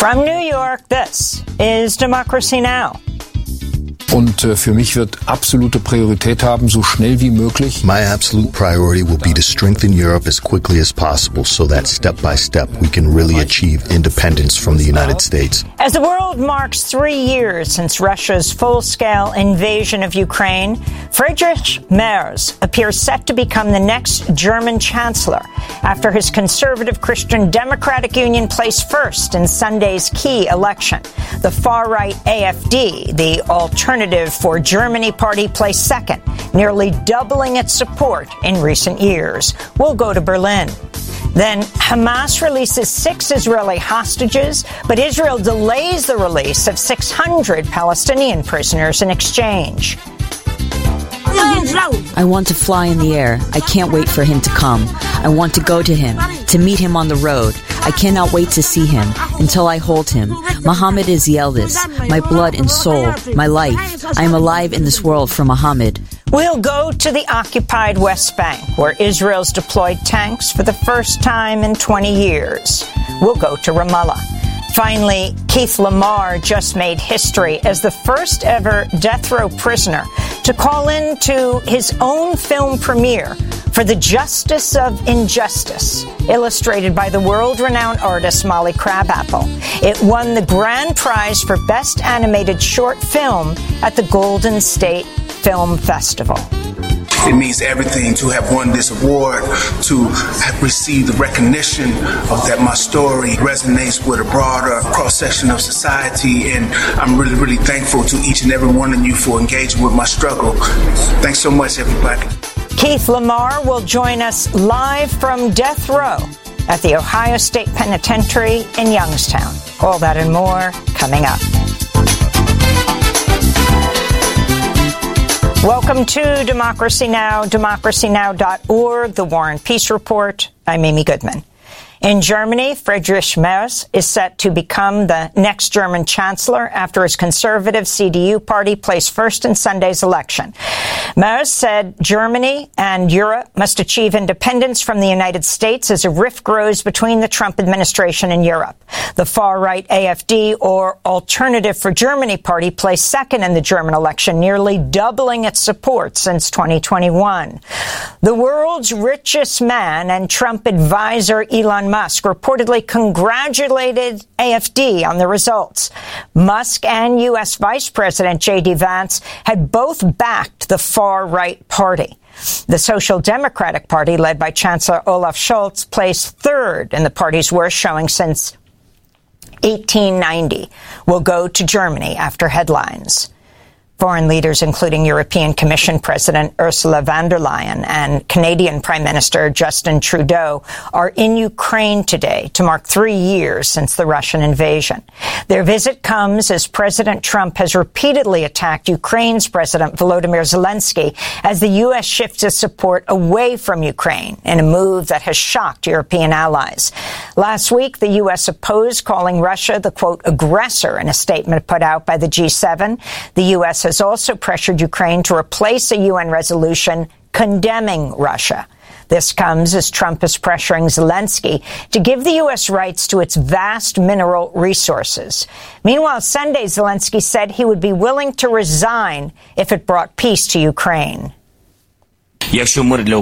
From New York, this is Democracy Now! Und für mich wird absolute Priorität haben, so schnell wie möglich. My absolute priority will be to strengthen Europe as quickly as possible so that step by step we can really achieve independence from the United States. As the world marks 3 years since Russia's full-scale invasion of Ukraine, Friedrich Merz appears set to become the next German chancellor after his conservative Christian Democratic Union placed first in Sunday's key election. The far-right AfD, the Alternative for Germany party, placed second, nearly doubling its support in recent years. We'll go to Berlin. Then Hamas releases 6 Israeli hostages, but Israel delays the release of 600 Palestinian prisoners in exchange. I want to fly in the air. I can't wait for him to come. I want to go to him, to meet him on the road. I cannot wait to see him until I hold him. Muhammad is the eldest, my blood and soul, my life. I am alive in this world for Muhammad. We'll go to the occupied West Bank, where Israel's deployed tanks for the first time in 20 years. We'll go to Ramallah. Finally, Keith Lamar just made history as the first ever death row prisoner to call in to his own film premiere for The Justice of Injustice, illustrated by the world-renowned artist Molly Crabapple. It won the grand prize for Best Animated Short Film at the Golden State Film Festival. It means everything to have won this award, to have received the recognition of that my story resonates with a broader cross-section of society, and I'm really, really thankful to each and every one of you for engaging with my struggle. Thanks so much, everybody. Keith Lamar will join us live from death row at the Ohio State Penitentiary in Youngstown. All that and more coming up. Welcome to Democracy Now!, democracynow.org, the War and Peace Report. I'm Amy Goodman. In Germany, Friedrich Merz is set to become the next German chancellor after his conservative CDU party placed first in Sunday's election. Merz said Germany and Europe must achieve independence from the United States as a rift grows between the Trump administration and Europe. The far-right AfD, or Alternative for Germany party, placed second in the German election, nearly doubling its support since 2021. The world's richest man and Trump advisor Elon Musk reportedly congratulated AfD on the results. Musk and U.S. Vice President J.D. Vance had both backed the far-right party. The Social Democratic Party, led by Chancellor Olaf Scholz, placed third in the party's worst showing since 1890. We'll go to Germany after headlines. Foreign leaders, including European Commission President Ursula von der Leyen and Canadian Prime Minister Justin Trudeau, are in Ukraine today to mark 3 years since the Russian invasion. Their visit comes as President Trump has repeatedly attacked Ukraine's President Volodymyr Zelensky as the U.S. shifts its support away from Ukraine in a move that has shocked European allies. Last week, the U.S. opposed calling Russia the, quote, aggressor in a statement put out by the G7. The U.S. has also pressured Ukraine to replace a UN resolution condemning Russia. This comes as Trump is pressuring Zelensky to give the U.S. rights to its vast mineral resources. Meanwhile, Sunday, Zelensky said he would be willing to resign if it brought peace to Ukraine. If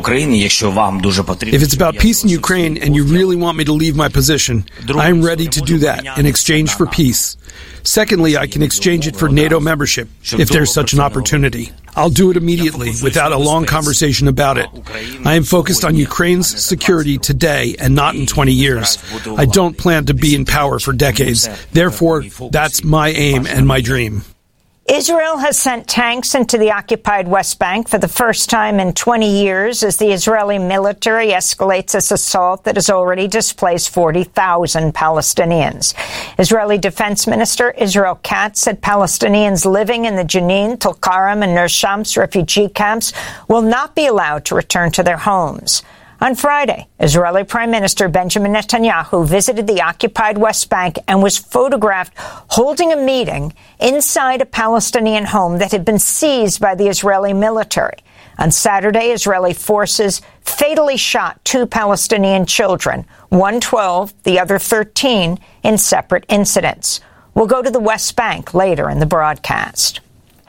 it's about peace in Ukraine and you really want me to leave my position, I am ready to do that in exchange for peace. Secondly, I can exchange it for NATO membership, if there's such an opportunity. I'll do it immediately, without a long conversation about it. I am focused on Ukraine's security today and not in 20 years. I don't plan to be in power for decades. Therefore, that's my aim and my dream. Israel has sent tanks into the occupied West Bank for the first time in 20 years as the Israeli military escalates its assault that has already displaced 40,000 Palestinians. Israeli Defense Minister Israel Katz said Palestinians living in the Jenin, Tulkarem, and Ner Shams refugee camps will not be allowed to return to their homes. On Friday, Israeli Prime Minister Benjamin Netanyahu visited the occupied West Bank and was photographed holding a meeting inside a Palestinian home that had been seized by the Israeli military. On Saturday, Israeli forces fatally shot 2 Palestinian children, one 12, the other 13, in separate incidents. We'll go to the West Bank later in the broadcast.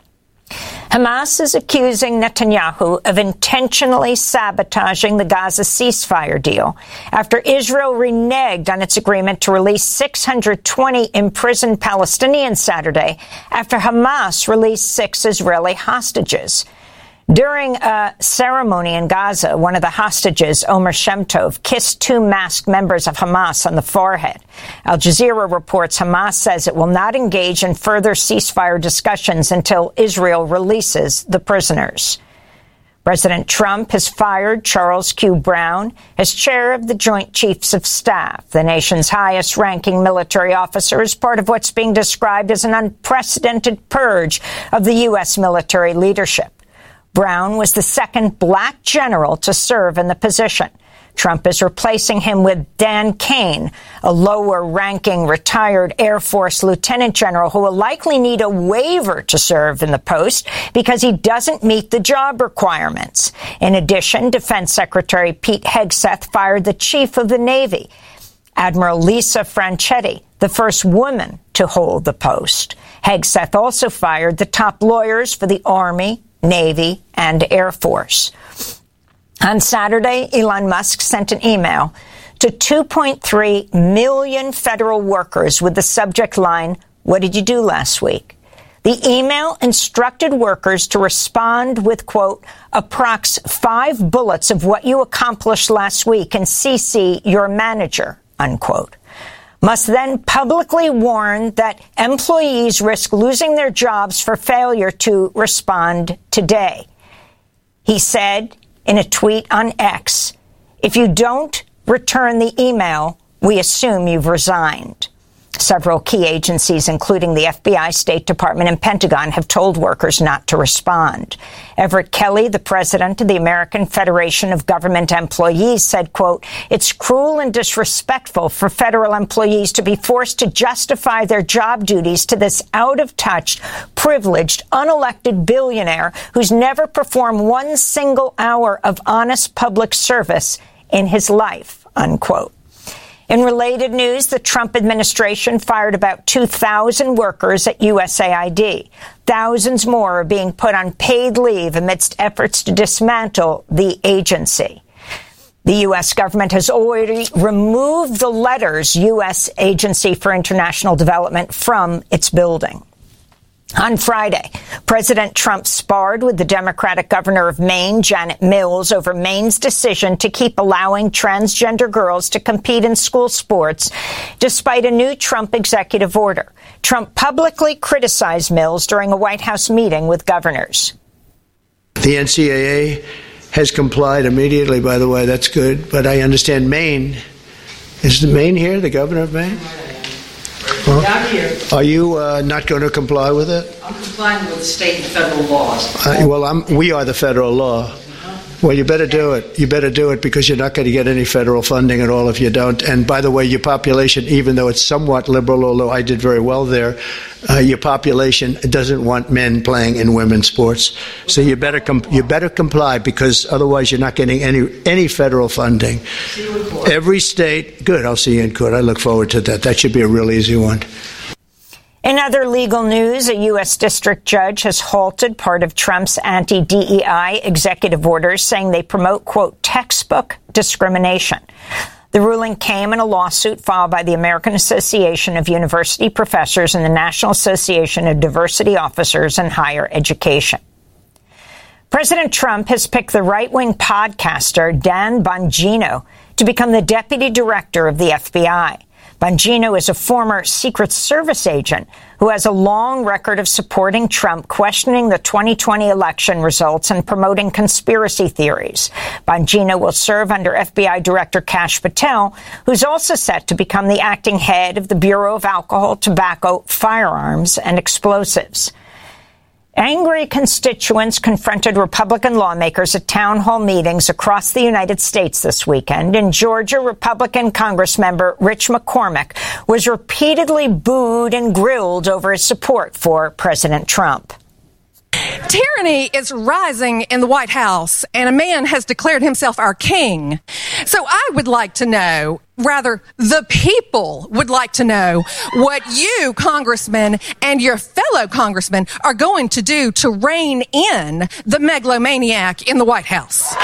Hamas is accusing Netanyahu of intentionally sabotaging the Gaza ceasefire deal after Israel reneged on its agreement to release 620 imprisoned Palestinians Saturday after Hamas released 6 Israeli hostages. During a ceremony in Gaza, one of the hostages, Omer Shem Tov, kissed 2 masked members of Hamas on the forehead. Al Jazeera reports Hamas says it will not engage in further ceasefire discussions until Israel releases the prisoners. President Trump has fired Charles Q. Brown as chair of the Joint Chiefs of Staff, the nation's highest-ranking military officer, as part of what's being described as an unprecedented purge of the U.S. military leadership. Brown was the second black general to serve in the position. Trump is replacing him with Dan Kane, a lower-ranking retired Air Force lieutenant general who will likely need a waiver to serve in the post because he doesn't meet the job requirements. In addition, Defense Secretary Pete Hegseth fired the chief of the Navy, Admiral Lisa Franchetti, the first woman to hold the post. Hegseth also fired the top lawyers for the Army, Navy, and Air Force. On Saturday, Elon Musk sent an email to 2.3 million federal workers with the subject line, "What did you do last week?" The email instructed workers to respond with, quote, "approx 5 bullets of what you accomplished last week and CC your manager," unquote. Musk then publicly warned that employees risk losing their jobs for failure to respond today. He said in a tweet on X, "If you don't return the email, we assume you've resigned." Several key agencies, including the FBI, State Department, and Pentagon, have told workers not to respond. Everett Kelly, the president of the American Federation of Government Employees, said, quote, "It's cruel and disrespectful for federal employees to be forced to justify their job duties to this out-of-touch, privileged, unelected billionaire who's never performed one single hour of honest public service in his life," unquote. In related news, the Trump administration fired about 2,000 workers at USAID. Thousands more are being put on paid leave amidst efforts to dismantle the agency. The U.S. government has already removed the letters U.S. Agency for International Development from its building. On Friday, President Trump sparred with the Democratic governor of Maine, Janet Mills, over Maine's decision to keep allowing transgender girls to compete in school sports, despite a new Trump executive order. Trump publicly criticized Mills during a White House meeting with governors. The NCAA has complied immediately, by the way. That's good. But I understand Maine. Is the Maine here, the governor of Maine? Well, down here. Are you not going to comply with it? I'm complying with the state and federal laws. We are the federal law. Well, you better do it. You better do it because you're not going to get any federal funding at all if you don't. And by the way, your population, even though it's somewhat liberal, although I did very well there, your population doesn't want men playing in women's sports. So you better comply because otherwise you're not getting any federal funding. See you in court. Every state, good. I'll see you in court. I look forward to that. That should be a real easy one. In other legal news, a U.S. district judge has halted part of Trump's anti-DEI executive orders, saying they promote, quote, textbook discrimination. The ruling came in a lawsuit filed by the American Association of University Professors and the National Association of Diversity Officers in Higher Education. President Trump has picked the right-wing podcaster Dan Bongino to become the deputy director of the FBI. Bongino is a former Secret Service agent who has a long record of supporting Trump, questioning the 2020 election results and promoting conspiracy theories. Bongino will serve under FBI Director Kash Patel, who's also set to become the acting head of the Bureau of Alcohol, Tobacco, Firearms, and Explosives. Angry constituents confronted Republican lawmakers at town hall meetings across the United States this weekend. In Georgia, Republican Congressmember Rich McCormick was repeatedly booed and grilled over his support for President Trump. Tyranny is rising in the White House, and a man has declared himself our king. So I would like to know, rather, the people would like to know what you, congressmen, and your fellow congressmen are going to do to rein in the megalomaniac in the White House.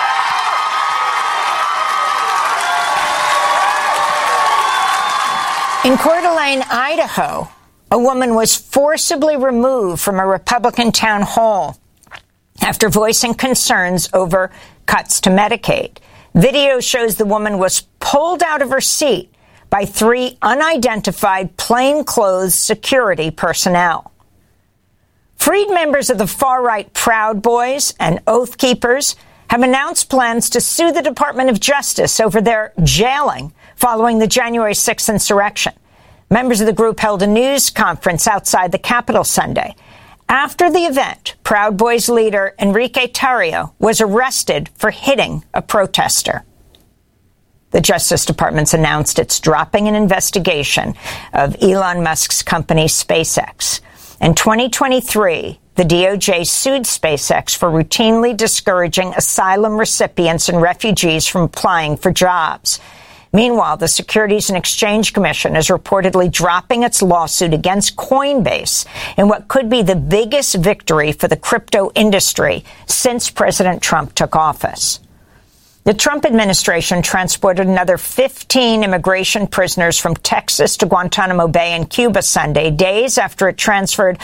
In Coeur d'Alene, Idaho, a woman was forcibly removed from a Republican town hall after voicing concerns over cuts to Medicaid. Video shows the woman was pulled out of her seat by 3 unidentified plainclothes security personnel. Freed members of the far-right Proud Boys and Oath Keepers have announced plans to sue the Department of Justice over their jailing following the January 6th insurrection. Members of the group held a news conference outside the Capitol Sunday. After the event, Proud Boys leader Enrique Tarrio was arrested for hitting a protester. The Justice Department's announced it's dropping an investigation of Elon Musk's company SpaceX. In 2023, the DOJ sued SpaceX for routinely discouraging asylum recipients and refugees from applying for jobs. Meanwhile, the Securities and Exchange Commission is reportedly dropping its lawsuit against Coinbase in what could be the biggest victory for the crypto industry since President Trump took office. The Trump administration transported another 15 immigration prisoners from Texas to Guantanamo Bay in Cuba Sunday, days after it transferred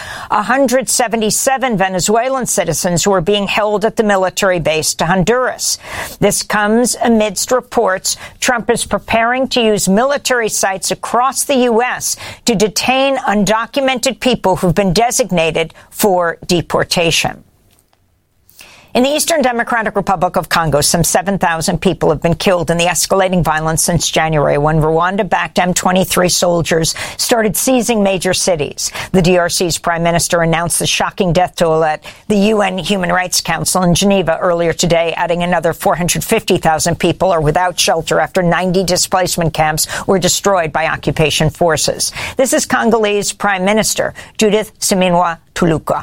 177 Venezuelan citizens who were being held at the military base to Honduras. This comes amidst reports Trump is preparing to use military sites across the U.S. to detain undocumented people who've been designated for deportation. In the Eastern Democratic Republic of Congo, some 7,000 people have been killed in the escalating violence since January when Rwanda-backed M23 soldiers started seizing major cities. The DRC's prime minister announced the shocking death toll at the UN Human Rights Council in Geneva earlier today, adding another 450,000 people are without shelter after 90 displacement camps were destroyed by occupation forces. This is Congolese Prime Minister Judith Suminwa Tuluka.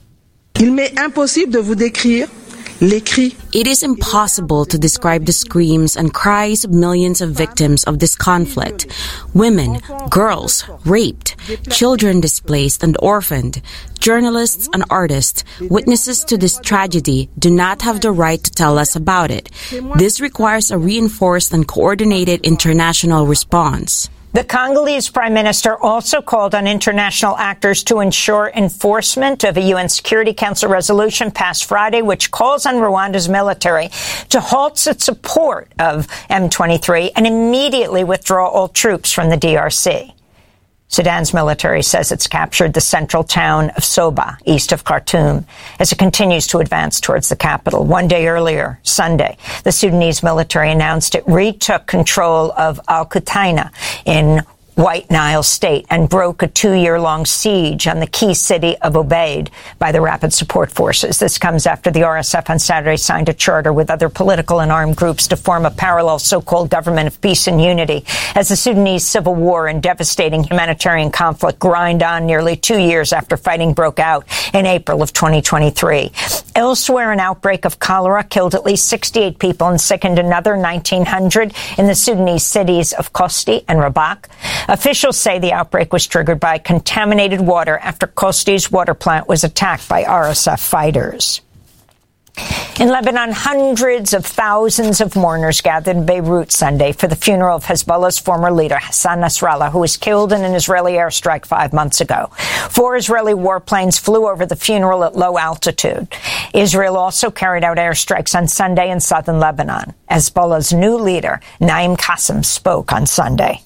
It is impossible to describe the screams and cries of millions of victims of this conflict. Women, girls, raped, children displaced and orphaned, journalists and artists, witnesses to this tragedy, do not have the right to tell us about it. This requires a reinforced and coordinated international response. The Congolese prime minister also called on international actors to ensure enforcement of a UN Security Council resolution passed Friday, which calls on Rwanda's military to halt its support of M23 and immediately withdraw all troops from the DRC. Sudan's military says it's captured the central town of Soba, east of Khartoum, as it continues to advance towards the capital. One day earlier, Sunday, the Sudanese military announced it retook control of Al-Qutaina in White Nile State and broke a 2-year-long siege on the key city of Obeid by the Rapid Support Forces. This comes after the RSF on Saturday signed a charter with other political and armed groups to form a parallel so-called government of peace and unity as the Sudanese civil war and devastating humanitarian conflict grind on nearly 2 years after fighting broke out in April of 2023. Elsewhere, an outbreak of cholera killed at least 68 people and sickened another 1,900 in the Sudanese cities of Kosti and Rabak. Officials say the outbreak was triggered by contaminated water after Kosti's water plant was attacked by RSF fighters. In Lebanon, hundreds of thousands of mourners gathered in Beirut Sunday for the funeral of Hezbollah's former leader, Hassan Nasrallah, who was killed in an Israeli airstrike 5 months ago. 4 Israeli warplanes flew over the funeral at low altitude. Israel also carried out airstrikes on Sunday in southern Lebanon. Hezbollah's new leader, Naim Qassem, spoke on Sunday.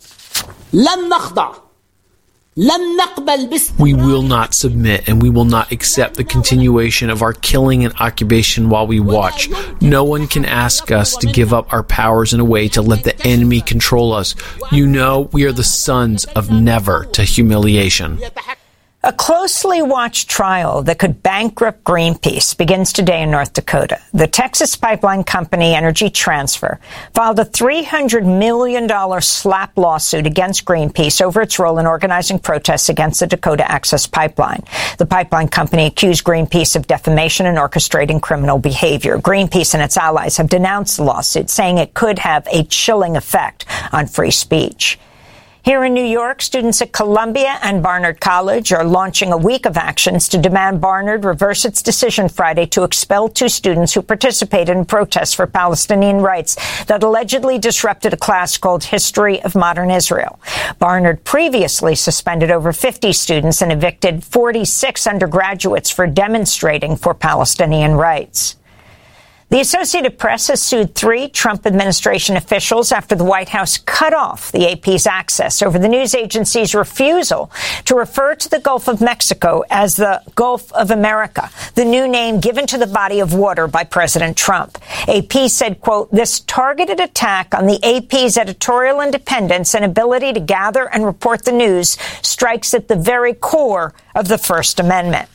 We will not submit and we will not accept the continuation of our killing and occupation while we watch. No one can ask us to give up our powers in a way to let the enemy control us. You know, we are the sons of never to humiliation. A closely watched trial that could bankrupt Greenpeace begins today in North Dakota. The Texas pipeline company Energy Transfer filed a $300 million slap lawsuit against Greenpeace over its role in organizing protests against the Dakota Access Pipeline. The pipeline company accused Greenpeace of defamation and orchestrating criminal behavior. Greenpeace and its allies have denounced the lawsuit, saying it could have a chilling effect on free speech. Here in New York, students at Columbia and Barnard College are launching a week of actions to demand Barnard reverse its decision Friday to expel 2 students who participated in protests for Palestinian rights that allegedly disrupted a class called History of Modern Israel. Barnard previously suspended over 50 students and evicted 46 undergraduates for demonstrating for Palestinian rights. The Associated Press has sued 3 Trump administration officials after the White House cut off the AP's access over the news agency's refusal to refer to the Gulf of Mexico as the Gulf of America, the new name given to the body of water by President Trump. AP said, quote, "This targeted attack on the AP's editorial independence and ability to gather and report the news strikes at the very core of the First Amendment."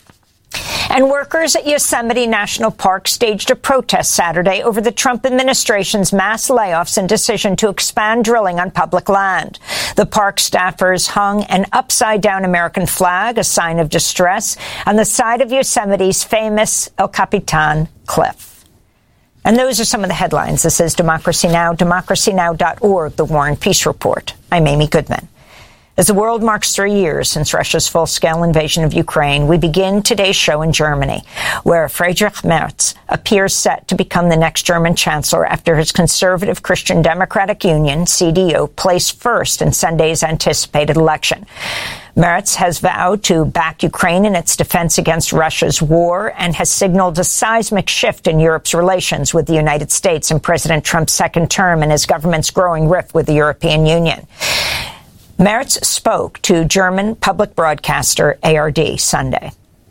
And workers at Yosemite National Park staged a protest Saturday over the Trump administration's mass layoffs and decision to expand drilling on public land. The park staffers hung an upside-down American flag, a sign of distress, on the side of Yosemite's famous El Capitan cliff. And those are some of the headlines. This is Democracy Now!, democracynow.org, The War and Peace Report. I'm Amy Goodman. As the world marks 3 years since Russia's full-scale invasion of Ukraine, we begin today's show in Germany, where Friedrich Merz appears set to become the next German chancellor after his conservative Christian Democratic Union, CDU, placed first in Sunday's anticipated election. Merz has vowed to back Ukraine in its defense against Russia's war and has signaled a seismic shift in Europe's relations with the United States in President Trump's second term and his government's growing rift with the European Union. Merz spoke to German public broadcaster ARD Sunday.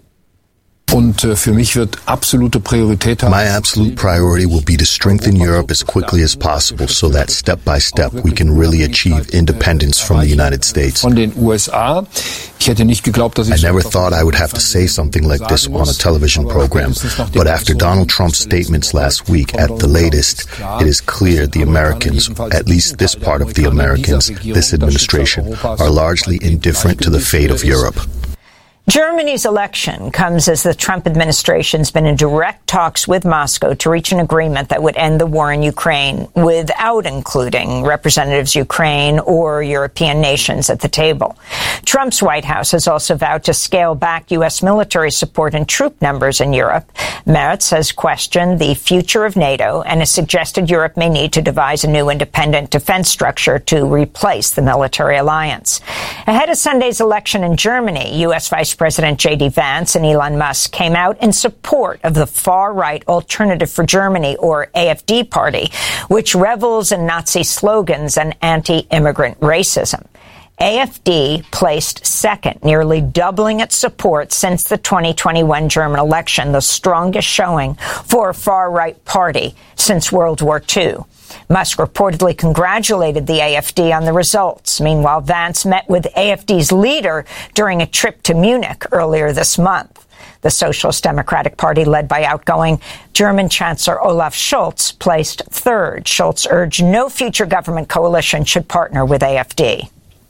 Für mich wird absolute Priorität haben. My absolute priority will be to strengthen Europe as quickly as possible so that step by step we can really achieve independence from the United States. Von den USA. Ich hätte nicht geglaubt, dass I never thought I would have to say something like this on a television program, but after Donald Trump's statements last week, at the latest, it is clear the Americans, at least this part of the Americans, this administration, are largely indifferent to the fate of Europe. Germany's election comes as the Trump administration's been in direct talks with Moscow to reach an agreement that would end the war in Ukraine without including representatives of Ukraine or European nations at the table. Trump's White House has also vowed to scale back U.S. military support and troop numbers in Europe. Merz has questioned the future of NATO and has suggested Europe may need to devise a new independent defense structure to replace the military alliance. Ahead of Sunday's election in Germany, U.S. Vice President J.D. Vance and Elon Musk came out in support of the far-right Alternative for Germany, or AfD party, which revels in Nazi slogans and anti-immigrant racism. AfD placed second, nearly doubling its support since the 2021 German election, the strongest showing for a far-right party since World War II. Musk reportedly congratulated the AfD on the results. Meanwhile, Vance met with AfD's leader during a trip to Munich earlier this month. The Socialist Democratic Party, led by outgoing German Chancellor Olaf Scholz, placed third. Scholz urged no future government coalition should partner with AfD.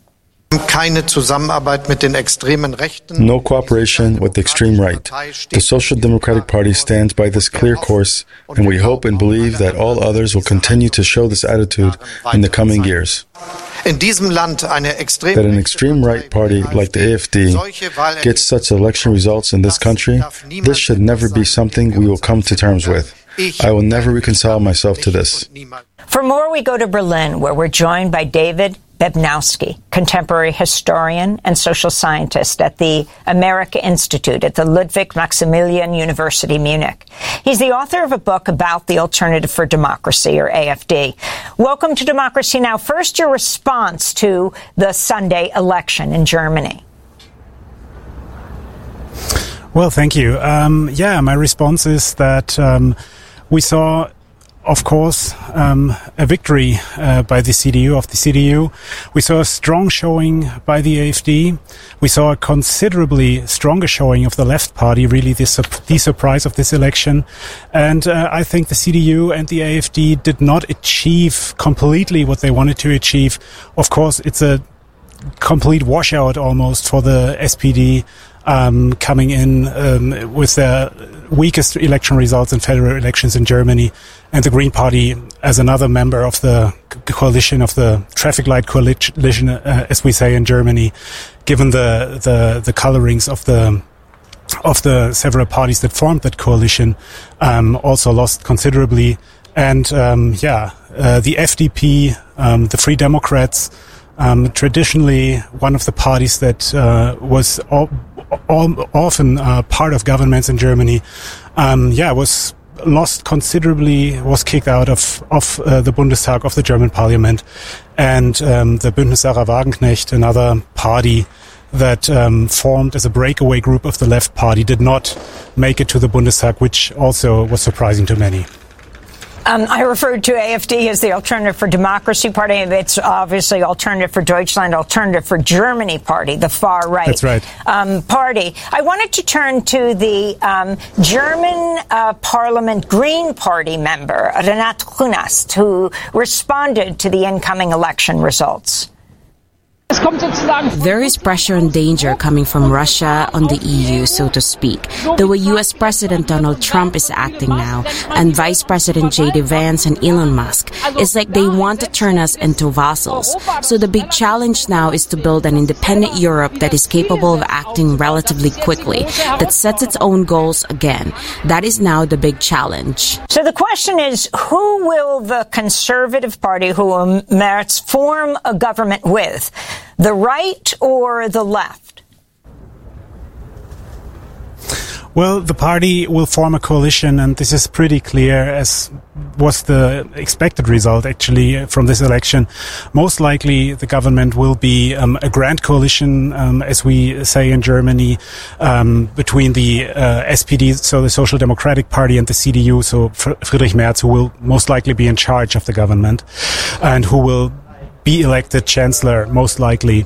No cooperation with the extreme right. The Social Democratic Party stands by this clear course, and we hope and believe that all others will continue to show this attitude in the coming years. That an extreme right party like the AfD gets such election results in this country, this should never be something we will come to terms with. I will never reconcile myself to this. For more, we go to Berlin, where we're joined by David Bednowski, contemporary historian and social scientist at the America Institute at the Ludwig Maximilian University, Munich. He's the author of a book about the Alternative for Democracy, or AfD. Welcome to Democracy Now! First, your response to the Sunday election in Germany. Well, thank you. My response is that we saw of course, a victory by the CDU. We saw a strong showing by the AfD. We saw a considerably stronger showing of the Left Party, really the surprise of this election. And I think the CDU and the AfD did not achieve completely what they wanted to achieve. Of course, it's a complete washout almost for the SPD, coming in with their weakest election results in federal elections in Germany, and the Green Party as another member of the coalition, of the traffic light coalition, as we say in Germany, given the colorings of the several parties that formed that coalition, also lost considerably. And the FDP, the Free Democrats, traditionally one of the parties that was often part of governments in Germany, was lost considerably, was kicked out of the Bundestag, of the German parliament. And the Bündnis Sarah Wagenknecht, another party that formed as a breakaway group of the Left Party, did not make it to the Bundestag, which also was surprising to many. I referred to AfD as the Alternative for Democracy Party. It's obviously Alternative for Deutschland, Alternative for Germany Party, the far right. That's right. Party. I wanted to turn to the German Parliament Green Party member, Renate Künast, who responded to the incoming election results. There is pressure and danger coming from Russia on the EU, so to speak. The way U.S. President Donald Trump is acting now, and Vice President J.D. Vance and Elon Musk, it's like they want to turn us into vassals. So the big challenge now is to build an independent Europe that is capable of acting relatively quickly, that sets its own goals again. That is now the big challenge. So the question is, who will the Conservative Party, who Merz, form a government with? The right or the left? Well, the party will form a coalition, and this is pretty clear, as was the expected result, actually, from this election. Most likely, the government will be a grand coalition, as we say in Germany, between the SPD, so the Social Democratic Party, and the CDU, so Friedrich Merz, who will most likely be in charge of the government, and who will be elected chancellor, most likely.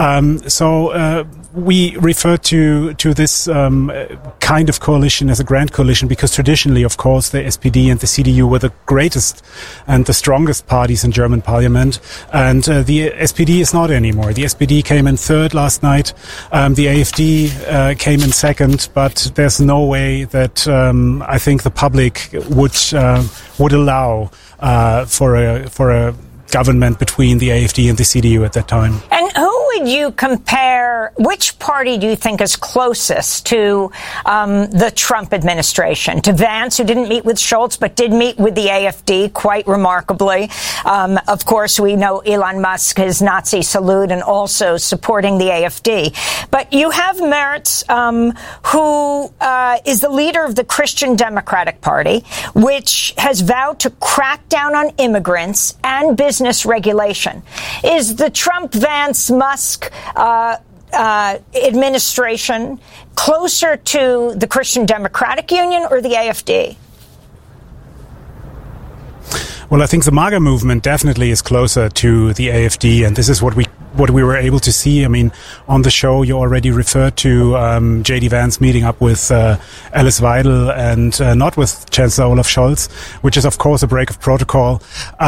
We refer to this kind of coalition as a grand coalition because traditionally, of course, the SPD and the CDU were the greatest and the strongest parties in German parliament. And the SPD is not anymore. The SPD came in third last night. The AfD came in second, but there's no way that I think the public would allow for a government between the AfD and the CDU at that time. And who would you compare, which party do you think is closest to the Trump administration? To Vance, who didn't meet with Scholz, but did meet with the AfD quite remarkably. Of course, we know Elon Musk, his Nazi salute, and also supporting the AfD. But you have Merz, who is the leader of the Christian Democratic Party, which has vowed to crack down on immigrants and business regulation. Is the Trump-Vance-Musk administration closer to the Christian Democratic Union or the AfD? Well, I think the MAGA movement definitely is closer to the AfD, and this is what we were able to see. I mean, on the show, you already referred to J.D. Vance meeting up with Alice Weidel and not with Chancellor Olaf Scholz, which is, of course, a break of protocol.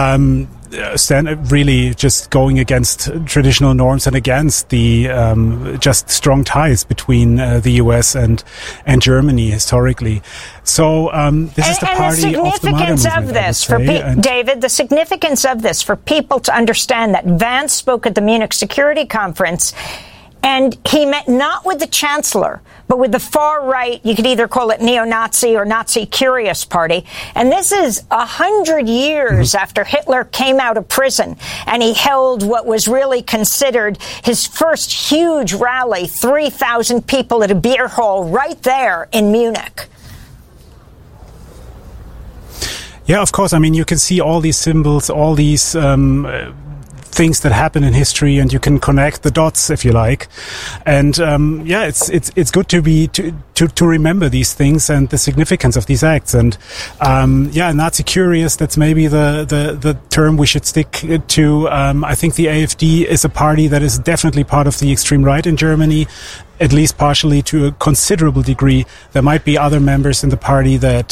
Really just going against traditional norms and against the just strong ties between the US and Germany historically. So this is the party of the MAGA movement. David, the significance of this for people to understand that Vance spoke at the Munich Security Conference, and he met not with the chancellor, but with the far right. You could either call it neo-Nazi or Nazi-curious party. And this is 100 years after Hitler came out of prison, and he held what was really considered his first huge rally, 3,000 people at a beer hall right there in Munich. Yeah, of course. I mean, you can see all these symbols, all these things that happen in history, and you can connect the dots if you like. And it's good to remember these things and the significance of these acts. And Nazi curious, that's maybe the term we should stick to. I think the AfD is a party that is definitely part of the extreme right in Germany, at least partially to a considerable degree. There might be other members in the party that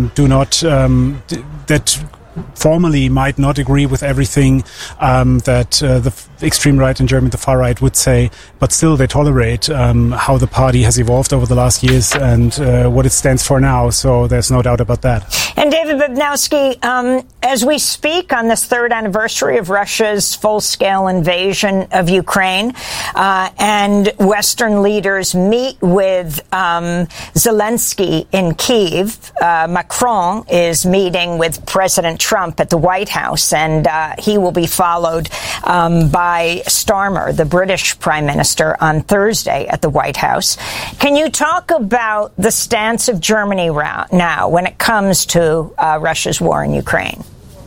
that formally might not agree with everything that the extreme right in Germany, the far right, would say, but still they tolerate how the party has evolved over the last years and what it stands for now. So there's no doubt about that. And David Babnowski, as we speak on this third anniversary of Russia's full-scale invasion of Ukraine, and Western leaders meet with Zelensky in Kyiv, Macron is meeting with President Trump at the White House, and he will be followed by Starmer, the British Prime Minister, on Thursday at the White House. Can you talk about the stance of Germany now when it comes to Russia's war in Ukraine?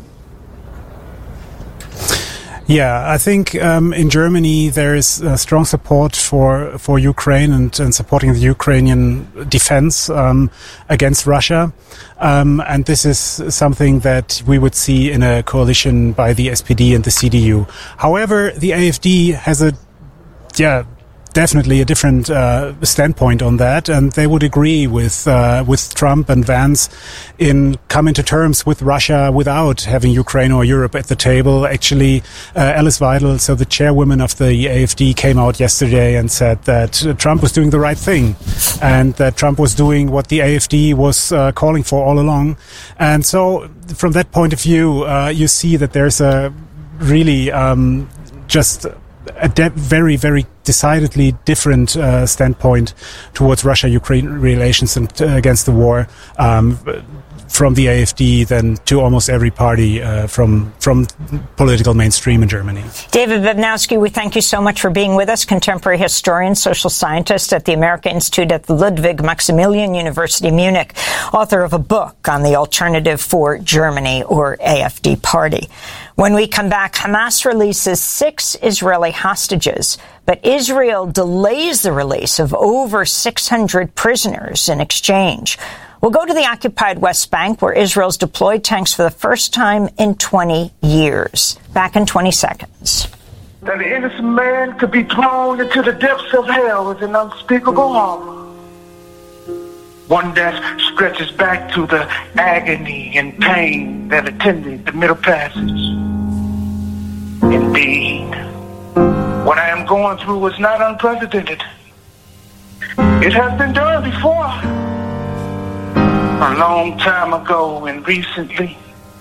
Yeah, I think in Germany there is strong support for Ukraine and supporting the Ukrainian defense against Russia. And this is something that we would see in a coalition by the SPD and the CDU. However, the AfD has definitely a different standpoint on that, and they would agree with Trump and Vance in coming to terms with Russia without having Ukraine or Europe at the table. Actually, Alice Weidel, so the chairwoman of the AfD, came out yesterday and said that Trump was doing the right thing and that Trump was doing what the AfD was calling for all along. And so from that point of view, you see that there's a really just a very, very decidedly different standpoint towards Russia-Ukraine relations and against the war from the AfD than to almost every party from political mainstream in Germany. David Babnowski, we thank you so much for being with us, contemporary historian, social scientist at the American Institute at the Ludwig Maximilian University, Munich, author of a book on the alternative for Germany, or AfD party. When we come back, Hamas releases 6 Israeli hostages, but Israel delays the release of over 600 prisoners in exchange. We'll go to the occupied West Bank, where Israel's deployed tanks for the first time in 20 years. Back in 20 seconds. That an innocent man could be thrown into the depths of hell is an unspeakable horror. One that stretches back to the agony and pain that attended the Middle Passage. Indeed, what I am going through is not unprecedented. It has been done before, a long time ago and recently.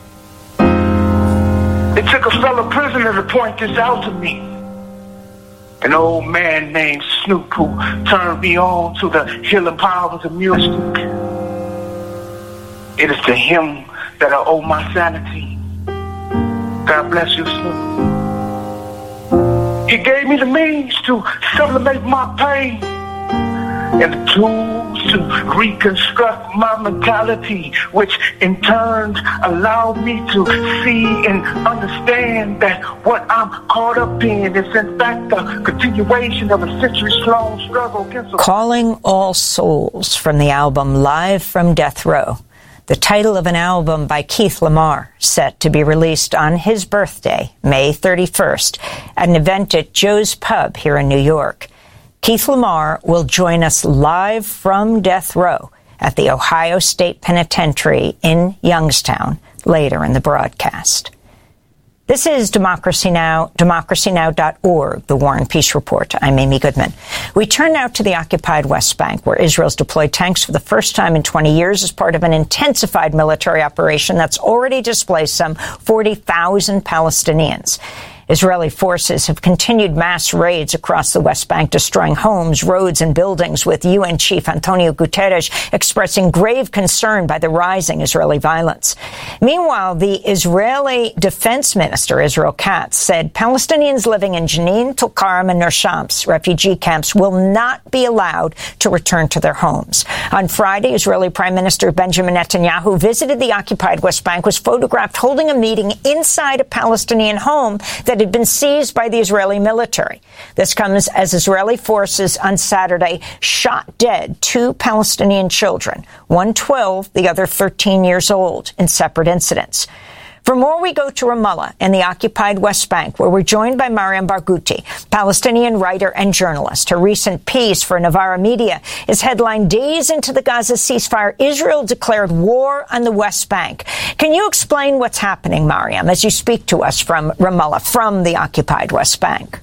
It took a fellow prisoner to point this out to me. An old man named Snoop, who turned me on to the healing powers of music. It is to him that I owe my sanity. God bless you, Snoop. He gave me the means to sublimate my pain and the tools to reconstruct my mentality, which in turn allowed me to see and understand that what I'm caught up in is in fact a continuation of a centuries-long struggle against... Calling All Souls from the album Live from Death Row, the title of an album by Keith Lamar, set to be released on his birthday, May 31st, at an event at Joe's Pub here in New York. Keith Lamar will join us live from Death Row at the Ohio State Penitentiary in Youngstown later in the broadcast. This is Democracy Now!, democracynow.org, the War and Peace Report. I'm Amy Goodman. We turn now to the occupied West Bank, where Israel's deployed tanks for the first time in 20 years as part of an intensified military operation that's already displaced some 40,000 Palestinians. Israeli forces have continued mass raids across the West Bank, destroying homes, roads, and buildings, with UN Chief Antonio Guterres expressing grave concern by the rising Israeli violence. Meanwhile, the Israeli Defense Minister, Israel Katz, said Palestinians living in Jenin, Tulkarm, and Nur Shams refugee camps will not be allowed to return to their homes. On Friday, Israeli Prime Minister Benjamin Netanyahu visited the occupied West Bank, was photographed holding a meeting inside a Palestinian home that that had been seized by the Israeli military. This comes as Israeli forces on Saturday shot dead 2 Palestinian children, one 12, the other 13 years old, in separate incidents. For more, we go to Ramallah and the occupied West Bank, where we're joined by Mariam Barghouti, Palestinian writer and journalist. Her recent piece for Novara Media is headlined, "Days into the Gaza Ceasefire, Israel Declared War on the West Bank." Can you explain what's happening, Mariam, as you speak to us from Ramallah, from the occupied West Bank?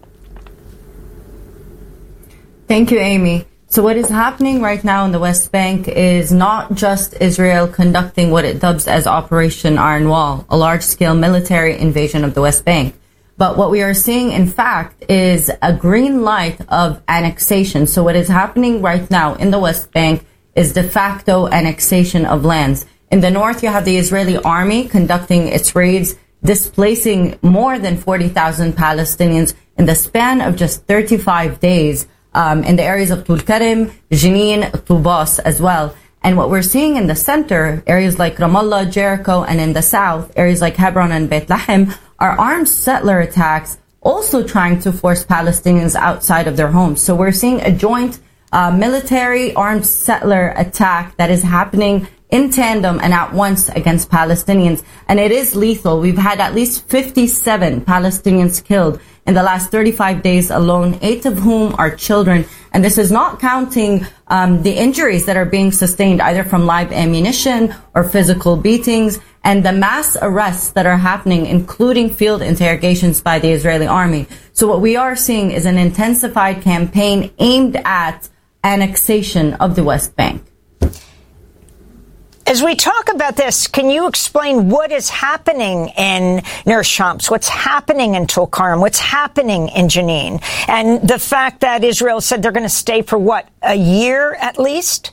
Thank you, Amy. So what is happening right now in the West Bank is not just Israel conducting what it dubs as Operation Iron Wall, a large-scale military invasion of the West Bank. But what we are seeing, in fact, is a green light of annexation. So what is happening right now in the West Bank is de facto annexation of lands. In the north, you have the Israeli army conducting its raids, displacing more than 40,000 Palestinians in the span of just 35 days. In the areas of Tulkarem, Jenin, Tubas as well. And what we're seeing in the center, areas like Ramallah, Jericho, and in the south, areas like Hebron and Beit Lahem, are armed settler attacks, also trying to force Palestinians outside of their homes. So we're seeing a joint military armed settler attack that is happening in tandem and at once against Palestinians. And it is lethal. We've had at least 57 Palestinians killed in the last 35 days alone, 8 of whom are children. And this is not counting the injuries that are being sustained either from live ammunition or physical beatings, and the mass arrests that are happening, including field interrogations by the Israeli army. So what we are seeing is an intensified campaign aimed at annexation of the West Bank. As we talk about this, can you explain what is happening in Ner Shams, what's happening in Tulkarem, what's happening in Jenin, and the fact that Israel said they're going to stay for, what, a year at least?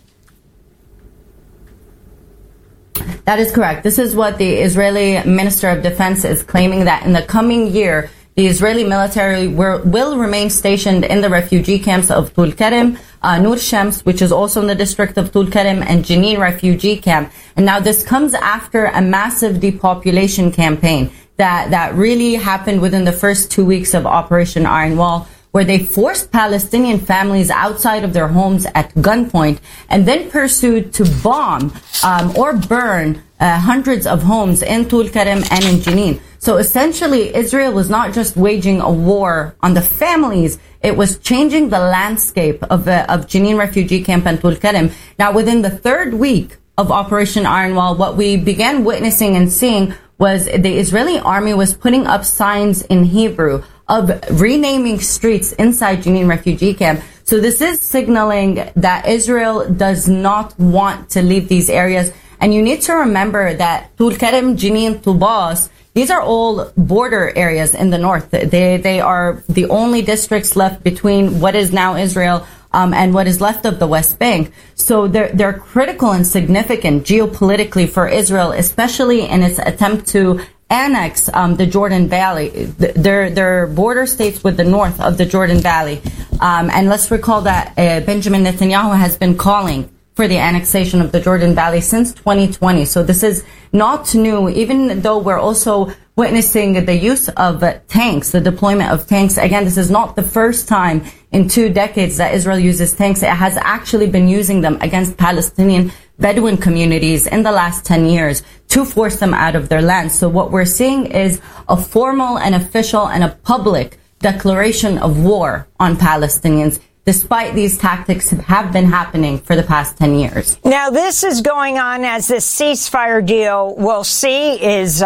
That is correct. This is what the Israeli Minister of Defense is claiming, that in the coming year, the Israeli military will remain stationed in the refugee camps of Tulkarem, Nur Shams, which is also in the district of Tulkarem, and Jenin refugee camp. And now this comes after a massive depopulation campaign that really happened within the first 2 weeks of Operation Iron Wall, where they forced Palestinian families outside of their homes at gunpoint and then pursued to bomb or burn hundreds of homes in Tulkarem and in Jenin. So essentially, Israel was not just waging a war on the families, it was changing the landscape of Jenin refugee camp and Tulkarem. Now, within the third week of Operation Iron Wall, what we began witnessing and seeing was the Israeli army was putting up signs in Hebrew of renaming streets inside Jenin refugee camp. So this is signaling that Israel does not want to leave these areas. And you need to remember that Tulkarem, Jenin, Tubas, these are all border areas in the north. They are the only districts left between what is now Israel and what is left of the West Bank. So they're critical and significant geopolitically for Israel, especially in its attempt to annex the Jordan Valley. They're border states with the north of the Jordan Valley. And let's recall that Benjamin Netanyahu has been calling for the annexation of the Jordan Valley since 2020. So this is not new, even though we're also witnessing the use of tanks, the deployment of tanks. Again, this is not the first time in 2 decades that Israel uses tanks. It has actually been using them against Palestinian Bedouin communities in the last 10 years to force them out of their land. So what we're seeing is a formal and official and a public declaration of war on Palestinians, despite these tactics have been happening for the past 10 years. Now, this is going on as this ceasefire deal, we'll see, is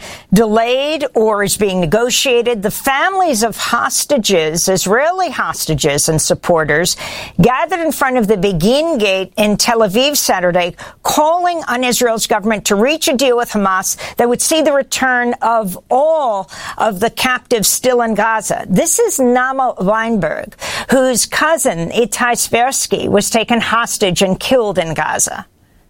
delayed or is being negotiated. The families of hostages, Israeli hostages and supporters, gathered in front of the Begin Gate in Tel Aviv Saturday, calling on Israel's government to reach a deal with Hamas that would see the return of all of the captives still in Gaza. This is Nama Weinberg, whose cousin Itai Sversky was taken hostage and killed in Gaza.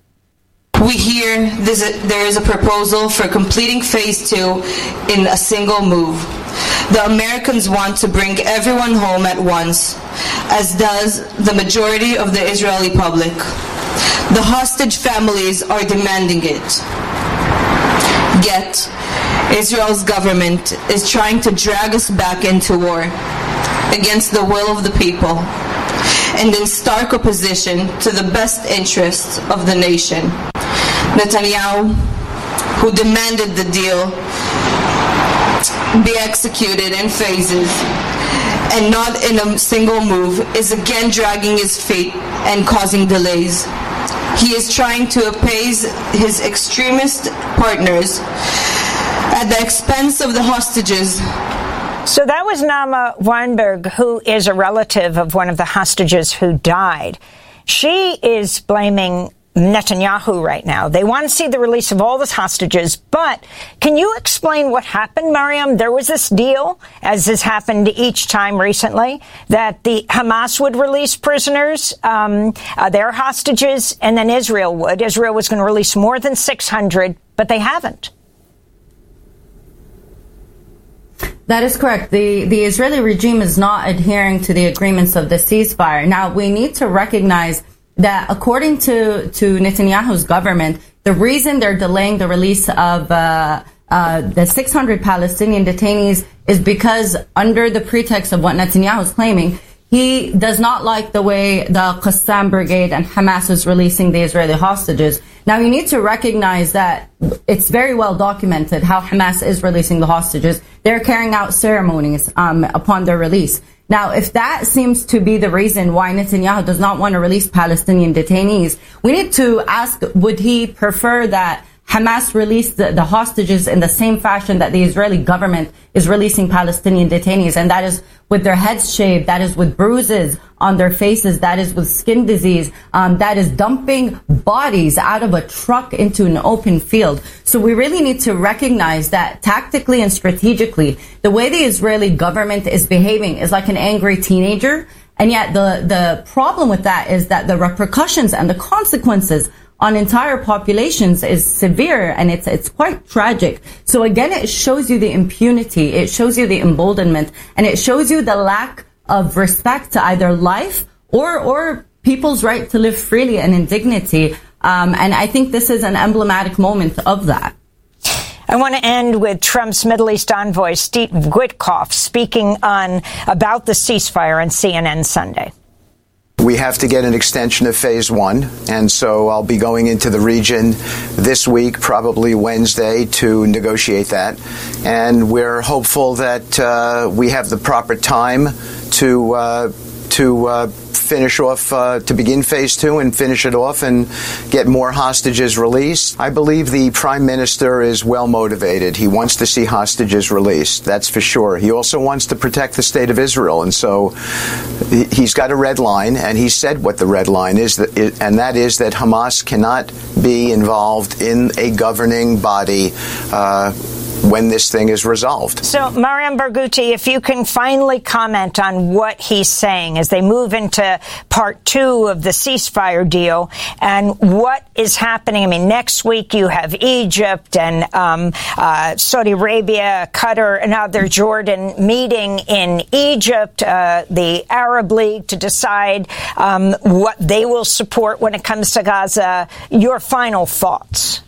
We hear there is a proposal for completing phase 2 in a single move. The Americans want to bring everyone home at once, as does the majority of the Israeli public. The hostage families are demanding it. Yet, Israel's government is trying to drag us back into war against the will of the people and in stark opposition to the best interests of the nation. Netanyahu, who demanded the deal be executed in phases and not in a single move, is again dragging his feet and causing delays. He is trying to appease his extremist partners at the expense of the hostages. So that was Nama Weinberg, who is a relative of one of the hostages who died. She is blaming Netanyahu right now. They want to see the release of all the hostages. But can you explain what happened, Mariam? There was this deal, as has happened each time recently, that the Hamas would release prisoners, their hostages, and then Israel would. Israel was going to release more than 600, but they haven't. That is correct. The Israeli regime is not adhering to the agreements of the ceasefire. Now, we need to recognize that according to Netanyahu's government, the reason they're delaying the release of the 600 Palestinian detainees is because, under the pretext of what Netanyahu is claiming, he does not like the way the Qassam Brigade and Hamas is releasing the Israeli hostages. Now, you need to recognize that it's very well documented how Hamas is releasing the hostages. They're carrying out ceremonies upon their release. Now, if that seems to be the reason why Netanyahu does not want to release Palestinian detainees, we need to ask, would he prefer that Hamas release the hostages in the same fashion that the Israeli government is releasing Palestinian detainees, and that is with their heads shaved, that is with bruises on their faces, that is with skin disease, that is dumping bodies out of a truck into an open field. So we really need to recognize that tactically and strategically, the way the Israeli government is behaving is like an angry teenager. And yet the problem with that is that the repercussions and the consequences on entire populations is severe, and it's quite tragic. So again, it shows you the impunity, it shows you the emboldenment, and it shows you the lack of respect to either life or people's right to live freely and in dignity. And I think this is an emblematic moment of that. I want to end with Trump's Middle East envoy, Steve Witkoff, speaking about the ceasefire on CNN Sunday. We have to get an extension of phase one, and so I'll be going into the region this week, probably Wednesday, to negotiate that. And we're hopeful that we have the proper time to finish off, to begin phase two and finish it off and get more hostages released. I believe the Prime Minister is well motivated. He wants to see hostages released, that's for sure. He also wants to protect the state of Israel, and so he's got a red line, and he said what the red line is, and that is that Hamas cannot be involved in a governing body when this thing is resolved. So, Mariam Barghouti, if you can finally comment on what he's saying as they move into part two of the ceasefire deal and what is happening. I mean, next week you have Egypt and Saudi Arabia, Qatar, and other Jordan meeting in Egypt, the Arab League, to decide what they will support when it comes to Gaza. Your final thoughts?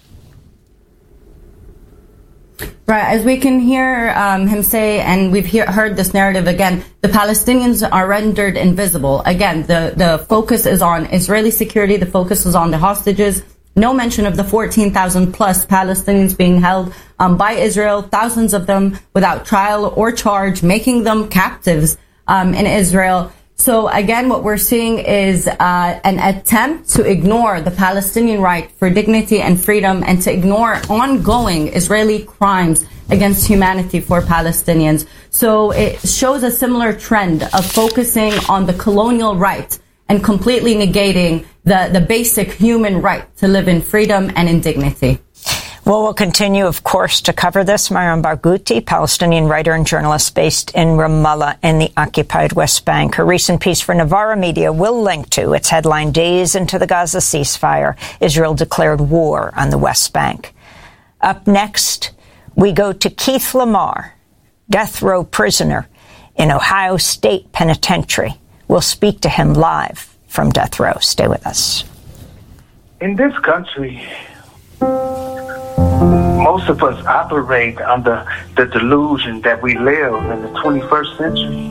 Right, as we can hear him say, and we've heard this narrative again, the Palestinians are rendered invisible. Again, the focus is on Israeli security, the focus is on the hostages. No mention of the 14,000 plus Palestinians being held by Israel, thousands of them without trial or charge, making them captives in Israel. So again, what we're seeing is an attempt to ignore the Palestinian right for dignity and freedom, and to ignore ongoing Israeli crimes against humanity for Palestinians. So it shows a similar trend of focusing on the colonial right and completely negating the basic human right to live in freedom and in dignity. Well, we'll continue, of course, to cover this. Mariam Barghouti, Palestinian writer and journalist based in Ramallah in the occupied West Bank. Her recent piece for Novara Media will link to its headline, Days into the Gaza Ceasefire, Israel Declared War on the West Bank. Up next, we go to Keith Lamar, death row prisoner in Ohio State Penitentiary. We'll speak to him live from death row. Stay with us. In this country, Most of us operate under the delusion that we live in the 21st century.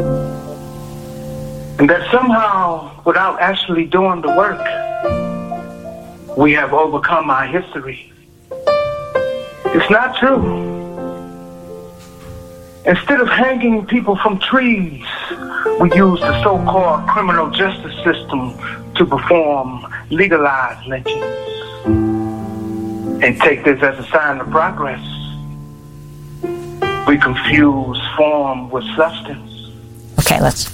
And that somehow, without actually doing the work, we have overcome our history. It's not true. Instead of hanging people from trees, we use the so-called criminal justice system to perform legalized lynchings and take this as a sign of progress. We confuse form with substance. Okay, let's.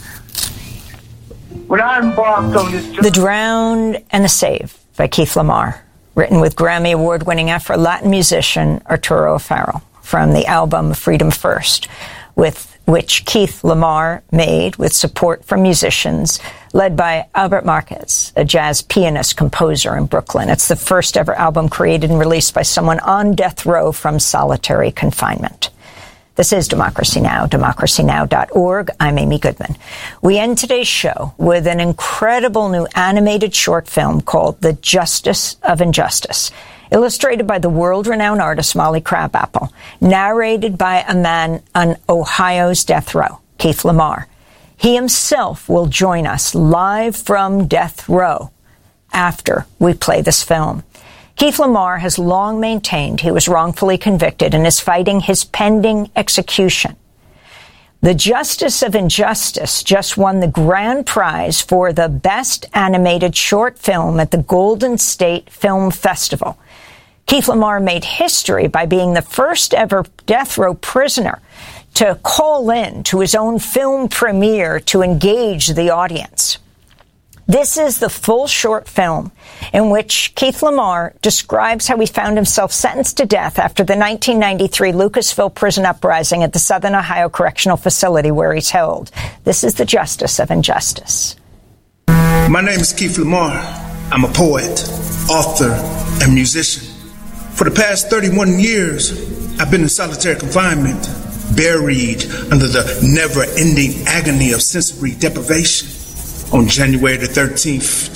When I embarked on this The Drowned and the Saved by Keith Lamar, written with Grammy Award-winning Afro-Latin musician Arturo Farrell, from the album Freedom First, with which Keith Lamar made with support from musicians led by Albert Marquez, a jazz pianist composer in Brooklyn. It's the first ever album created and released by someone on death row from solitary confinement. This is Democracy Now!, democracynow.org. I'm Amy Goodman. We end today's show with an incredible new animated short film called The Justice of Injustice, illustrated by the world-renowned artist Molly Crabapple, narrated by a man on Ohio's death row, Keith Lamar. He himself will join us live from death row after we play this film. Keith Lamar has long maintained he was wrongfully convicted and is fighting his pending execution. The Justice of Injustice just won the grand prize for the Best Animated Short Film at the Golden State Film Festival. Keith Lamar made history by being the first ever death row prisoner to call in to his own film premiere to engage the audience. This is the full short film in which Keith Lamar describes how he found himself sentenced to death after the 1993 Lucasville prison uprising at the Southern Ohio Correctional Facility where he's held. This is The Justice of Injustice. My name is Keith Lamar. I'm a poet, author, and musician. For the past 31 years, I've been in solitary confinement, buried under the never-ending agony of sensory deprivation. On January the 13th,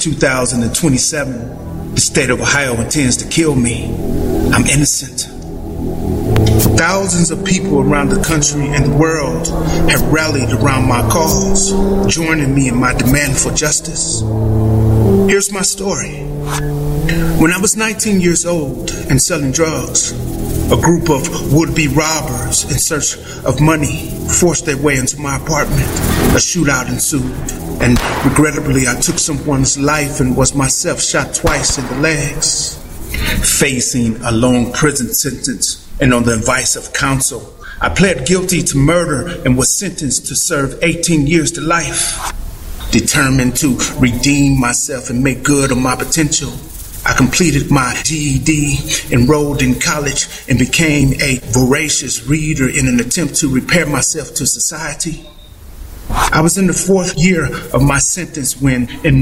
2027, the state of Ohio intends to kill me. I'm innocent. Thousands of people around the country and the world have rallied around my cause, joining me in my demand for justice. Here's my story. When I was 19 years old and selling drugs, a group of would-be robbers in search of money forced their way into my apartment. A shootout ensued, and regrettably I took someone's life and was myself shot twice in the legs. Facing a long prison sentence and on the advice of counsel, I pled guilty to murder and was sentenced to serve 18 years to life. Determined to redeem myself and make good on my potential, I completed my GED, enrolled in college, and became a voracious reader in an attempt to repair myself to society. I was in the fourth year of my sentence when, in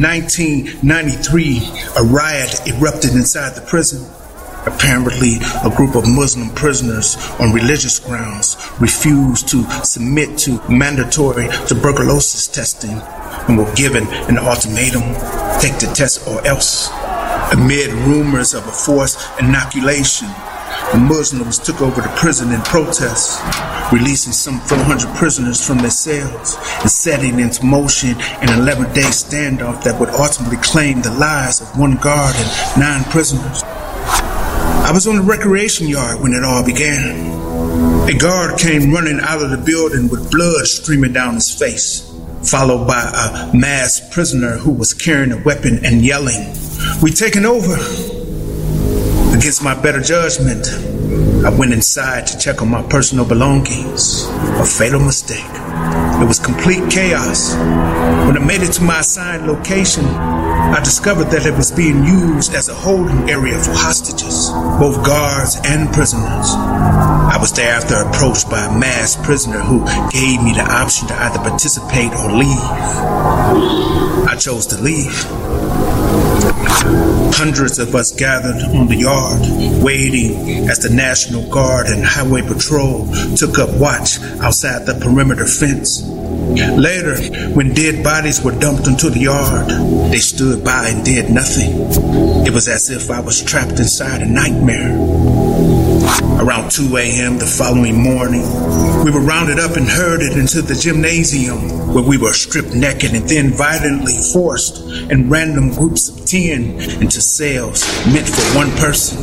1993, a riot erupted inside the prison. Apparently, a group of Muslim prisoners on religious grounds refused to submit to mandatory tuberculosis testing and were given an ultimatum: take the test or else. Amid rumors of a forced inoculation, the Muslims took over the prison in protest, releasing some 400 prisoners from their cells and setting into motion an 11-day standoff that would ultimately claim the lives of one guard and 9 prisoners. I was on the recreation yard when it all began. A guard came running out of the building with blood streaming down his face, followed by a masked prisoner who was carrying a weapon and yelling, "We taking over." Against my better judgment, I went inside to check on my personal belongings. A fatal mistake. It was complete chaos. When I made it to my assigned location, I discovered that it was being used as a holding area for hostages, both guards and prisoners. I was thereafter approached by a masked prisoner who gave me the option to either participate or leave. I chose to leave. Hundreds of us gathered on the yard, waiting as the National Guard and Highway Patrol took up watch outside the perimeter fence. Later, when dead bodies were dumped into the yard, they stood by and did nothing. It was as if I was trapped inside a nightmare. Around 2 a.m. the following morning, we were rounded up and herded into the gymnasium, where we were stripped naked and then violently forced in random groups of 10 into cells meant for one person.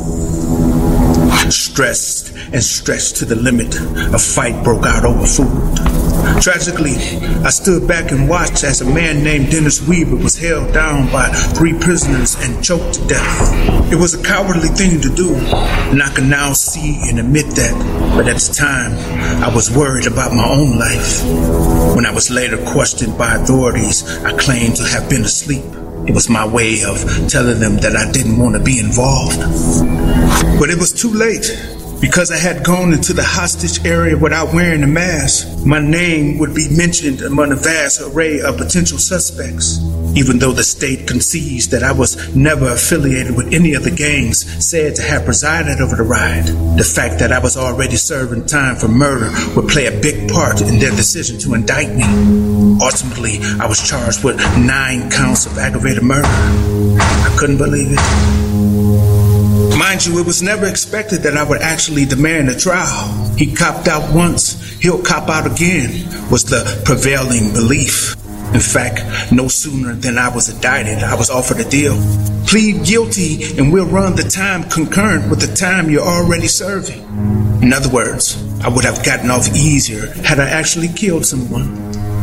Stressed and stretched to the limit, a fight broke out over food. Tragically, I stood back and watched as a man named Dennis Weaver was held down by 3 prisoners and choked to death. It was a cowardly thing to do, and I can now see and admit that. But at the time, I was worried about my own life. When I was later questioned by authorities, I claimed to have been asleep. It was my way of telling them that I didn't want to be involved. But it was too late. Because I had gone into the hostage area without wearing a mask, my name would be mentioned among a vast array of potential suspects. Even though the state concedes that I was never affiliated with any of the gangs said to have presided over the riot, the fact that I was already serving time for murder would play a big part in their decision to indict me. Ultimately, I was charged with 9 counts of aggravated murder. I couldn't believe it. Mind you, it was never expected that I would actually demand a trial. He copped out once, he'll cop out again, was the prevailing belief. In fact, no sooner than I was indicted, I was offered a deal. Plead guilty and we'll run the time concurrent with the time you're already serving. In other words, I would have gotten off easier had I actually killed someone.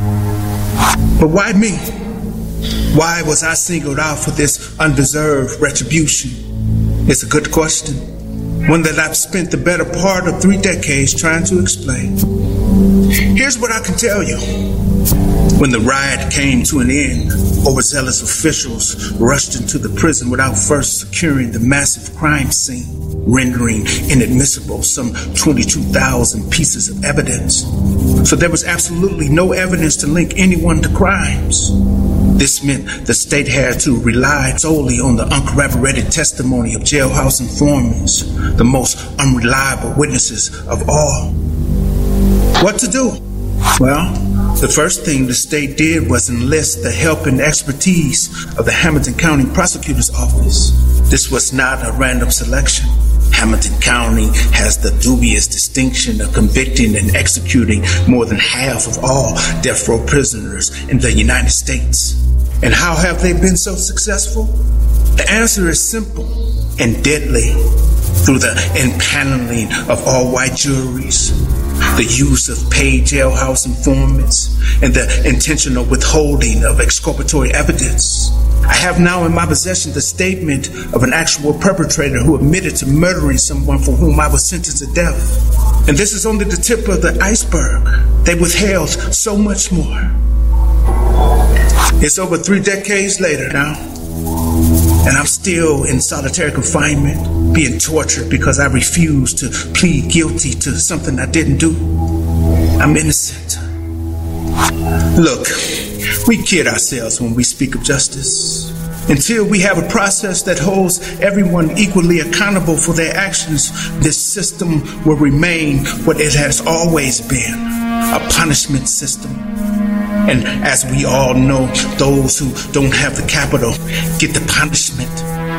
But why me? Why was I singled out for this undeserved retribution? It's a good question, one that I've spent the better part of 3 decades trying to explain. Here's what I can tell you. When the riot came to an end, overzealous officials rushed into the prison without first securing the massive crime scene, rendering inadmissible some 22,000 pieces of evidence. So there was absolutely no evidence to link anyone to crimes. This meant the state had to rely solely on the uncorroborated testimony of jailhouse informants, the most unreliable witnesses of all. What to do? Well, the first thing the state did was enlist the help and expertise of the Hamilton County Prosecutor's Office. This was not a random selection. Hamilton County has the dubious distinction of convicting and executing more than half of all death row prisoners in the United States. And how have they been so successful? The answer is simple and deadly. Through the impaneling of all white juries, the use of paid jailhouse informants, and the intentional withholding of exculpatory evidence. I have now in my possession the statement of an actual perpetrator who admitted to murdering someone for whom I was sentenced to death. And this is only the tip of the iceberg. They withheld so much more. It's over 3 decades later now, and I'm still in solitary confinement, being tortured because I refused to plead guilty to something I didn't do. I'm innocent. Look, we kid ourselves when we speak of justice. Until we have a process that holds everyone equally accountable for their actions, this system will remain what it has always been, a punishment system. And as we all know, those who don't have the capital get the punishment.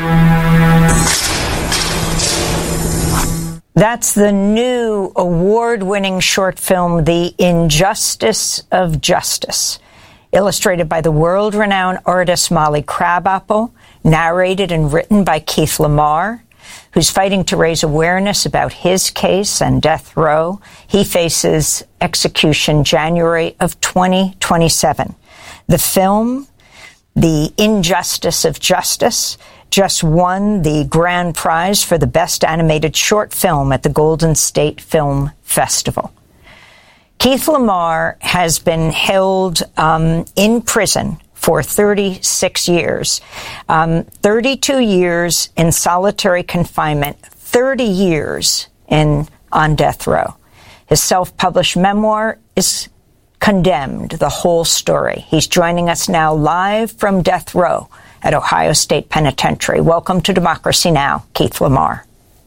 That's the new award-winning short film, The Injustice of Justice, illustrated by the world-renowned artist Molly Crabapple, narrated and written by Keith Lamar, who's fighting to raise awareness about his case and death row. He faces execution January of 2027. The film, The Injustice of Justice, just won the grand prize for the best animated short film at the Golden State Film Festival. Keith Lamar has been held in prison for 36 years, 32 years in solitary confinement, 30 years on death row. His self-published memoir is Condemned, the whole story. He's joining us now live from death row at Ohio State Penitentiary. Welcome to Democracy Now!, Keith Lamar.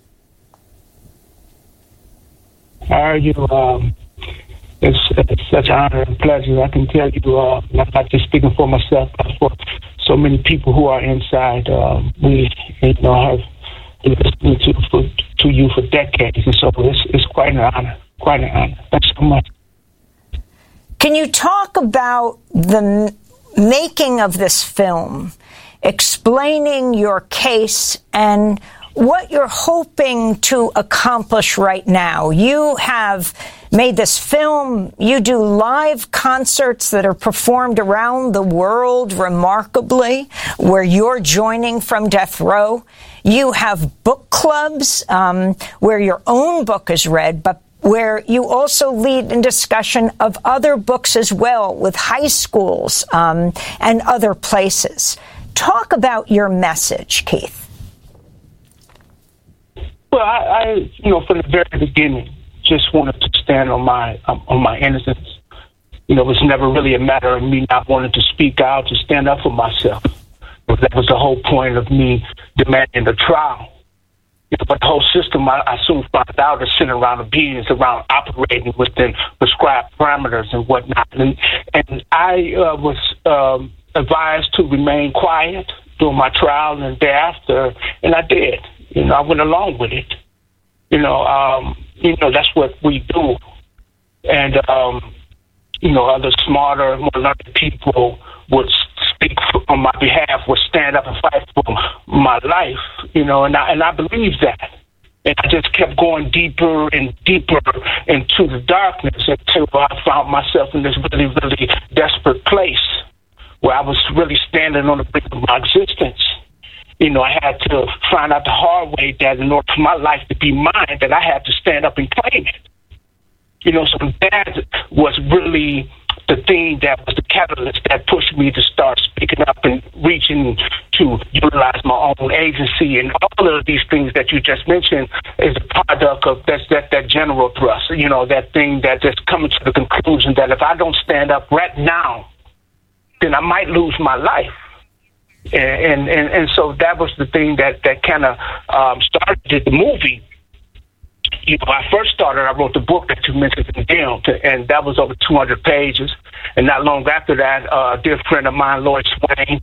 How are you? It's such an honor and pleasure. I can tell you, I'm not just speaking for myself, but for so many people who are inside. We have been listening to for to you for decades, and so it's quite an honor. Quite an honor. Thanks so much. Can you talk about the making of this film, explaining your case and what you're hoping to accomplish right now? You have made this film. You do live concerts that are performed around the world remarkably, where you're joining from death row. You have book clubs where your own book is read, but where you also lead in discussion of other books as well with high schools and other places. Talk about your message, Keith. Well, I from the very beginning, just wanted to stand on my innocence. It was never really a matter of me not wanting to speak out, to stand up for myself. But that was the whole point of me demanding the trial. But the whole system, I soon found out, is centered around obedience, around operating within prescribed parameters and whatnot. And I was advised to remain quiet during my trial and thereafter, and I did. I went along with it. That's what we do. And, other smarter, more learned people would speak on my behalf, would stand up and fight for my life, and I believe that. And I just kept going deeper and deeper into the darkness until I found myself in this really, really desperate place where I was really standing on the brink of my existence. I had to find out the hard way that in order for my life to be mine, that I had to stand up and claim it. So that was really the thing that was the catalyst that pushed me to start speaking up and reaching to utilize my own agency. And all of these things that you just mentioned is a product of that general thrust, that thing that just coming to the conclusion that if I don't stand up right now, then I might lose my life. And so that was the thing that kind of started the movie. I first started, I wrote the book that you mentioned, Condemned, and that was over 200 pages. And not long after that, a dear friend of mine, Lloyd Swain,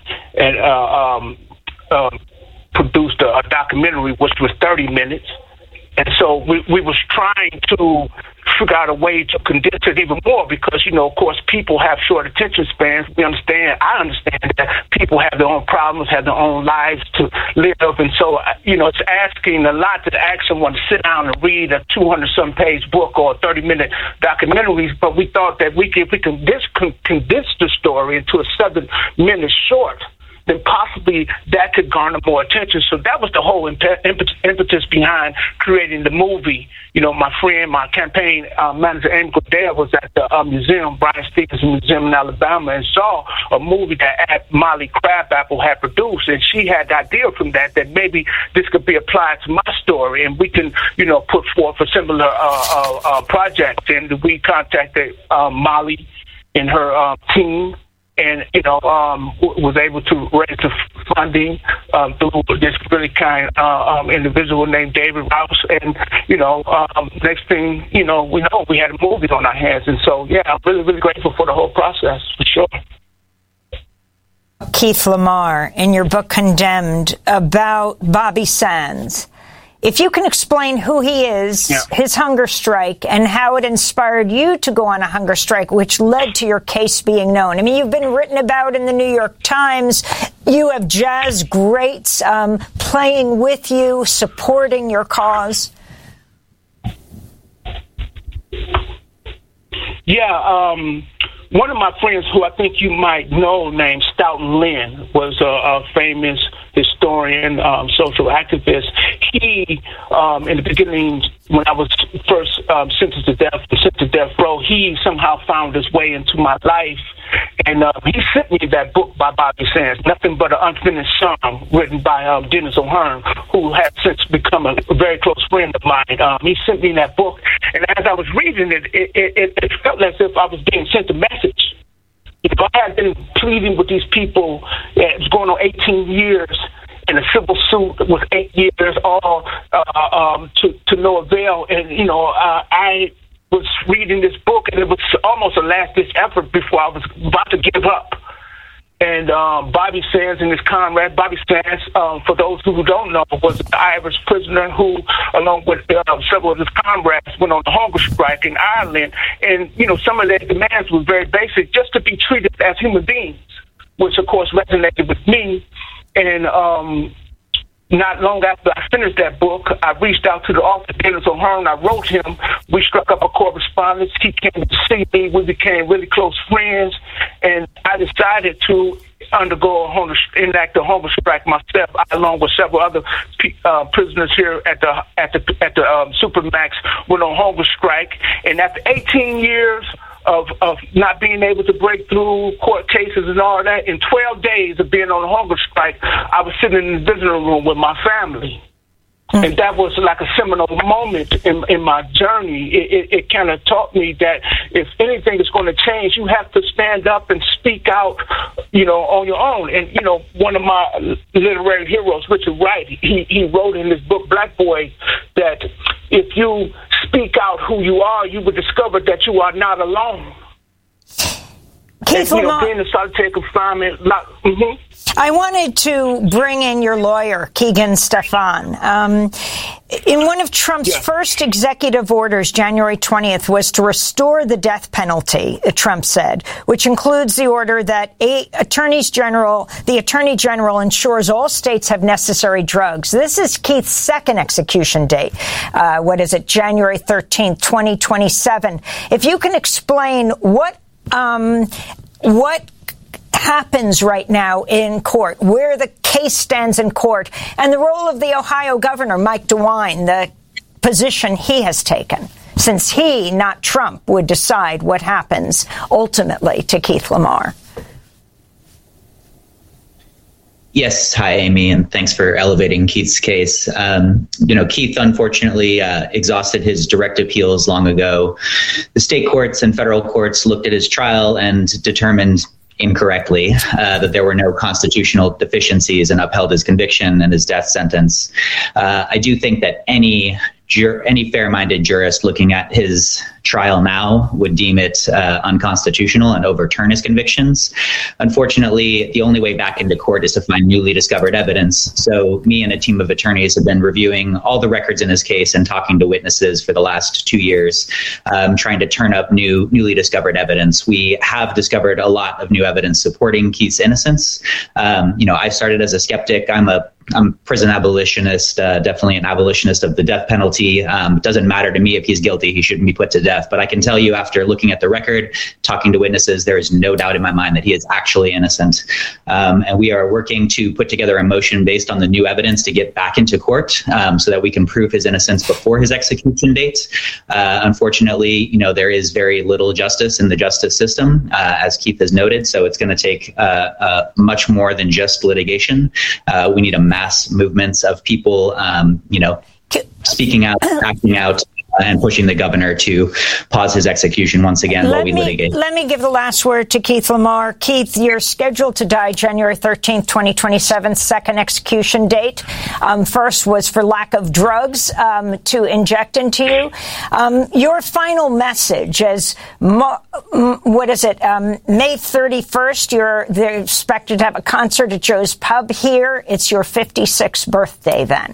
produced a documentary which was 30 minutes. And so we was trying to figure out a way to condense it even more because, of course, people have short attention spans. I understand that people have their own problems, have their own lives to live. And so, it's asking a lot to ask someone to sit down and read a 200-some page book or a 30-minute documentary. But we thought that if we can condense the story into a 7-minute short, then possibly that could garner more attention. So that was the whole impetus behind creating the movie. My friend, my campaign manager, Amy Goodell, was at the museum, Brian Stevenson Museum in Alabama, and saw a movie that Molly Crabapple had produced. And she had the idea from that maybe this could be applied to my story and we can, put forth a similar project. And we contacted Molly and her team, and, was able to raise the funding through this really kind individual named David Rouse. And, next thing, we had a movie on our hands. And so, I'm really, really grateful for the whole process, for sure. Keith Lamar, in your book Condemned, about Bobby Sands. If you can explain who he is, his hunger strike, and how it inspired you to go on a hunger strike, which led to your case being known. I mean, you've been written about in the New York Times. You have jazz greats playing with you, supporting your cause. One of my friends who I think you might know, named Stoughton Lynn, was a famous historian, social activist. He, in the beginning, when I was first sentenced to death row, he somehow found his way into my life. And he sent me that book by Bobby Sands, Nothing But an Unfinished Song, written by Dennis O'Hearn, who has since become a very close friend of mine. He sent me that book, and as I was reading it, it felt as if I was being sent a message. If I had been pleading with these people, it was going on 18 years, and a civil suit was 8 years, all to no avail. And, I was reading this book, and it was almost a last-ditch effort before I was about to give up. And Bobby Sands and his comrade, Bobby Sands, for those who don't know, was an Irish prisoner who, along with several of his comrades, went on the hunger strike in Ireland. And, some of their demands were very basic, just to be treated as human beings, which, of course, resonated with me. And not long after I finished that book, I reached out to the author, Dennis O'Hearn. I wrote him. We struck up a correspondence. He came to see me. We became really close friends. And I decided to enact a hunger strike myself, along with several other prisoners here at the Supermax, went on hunger strike. And after 18 years of not being able to break through court cases and all that, in 12 days of being on a hunger strike, I was sitting in the visiting room with my family. And that was like a seminal moment in my journey. It kind of taught me that if anything is going to change, you have to stand up and speak out, on your own. And, one of my literary heroes, Richard Wright, he wrote in his book, Black Boy, that if you speak out who you are, you will discover that you are not alone. Keith Lamar, being in solitary confinement, I wanted to bring in your lawyer, Keegan Stefan. In one of Trump's first executive orders, January 20th, was to restore the death penalty, Trump said, which includes the order that the Attorney General ensures all states have necessary drugs. This is Keith's second execution date. January 13th, 2027. If you can explain what happens right now in court, where the case stands in court, and the role of the Ohio governor, Mike DeWine, the position he has taken, since he, not Trump, would decide what happens ultimately to Keith Lamar. Yes. Hi, Amy, and thanks for elevating Keith's case. Keith, unfortunately, exhausted his direct appeals long ago. The state courts and federal courts looked at his trial and determined incorrectly that there were no constitutional deficiencies and upheld his conviction and his death sentence. I do think that any fair-minded jurist looking at his trial now would deem it unconstitutional and overturn his convictions. Unfortunately, the only way back into court is to find newly discovered evidence. So me and a team of attorneys have been reviewing all the records in his case and talking to witnesses for the last 2 years, trying to turn up newly discovered evidence. We have discovered a lot of new evidence supporting Keith's innocence. I started as a skeptic. I'm a prison abolitionist, definitely an abolitionist of the death penalty. It doesn't matter to me if he's guilty, he shouldn't be put to death. But I can tell you, after looking at the record, talking to witnesses, there is no doubt in my mind that he is actually innocent. And we are working to put together a motion based on the new evidence to get back into court so that we can prove his innocence before his execution date. Unfortunately, there is very little justice in the justice system, as Keith has noted. So it's going to take much more than just litigation. We need a mass movements of people, speaking out, acting out, and pushing the governor to pause his execution once again while we litigate. Let me give the last word to Keith Lamar. Keith, you're scheduled to die January 13th, 2027, second execution date. First was for lack of drugs to inject into you. Your final message is, May 31st, they're expected to have a concert at Joe's Pub here. It's your 56th birthday then.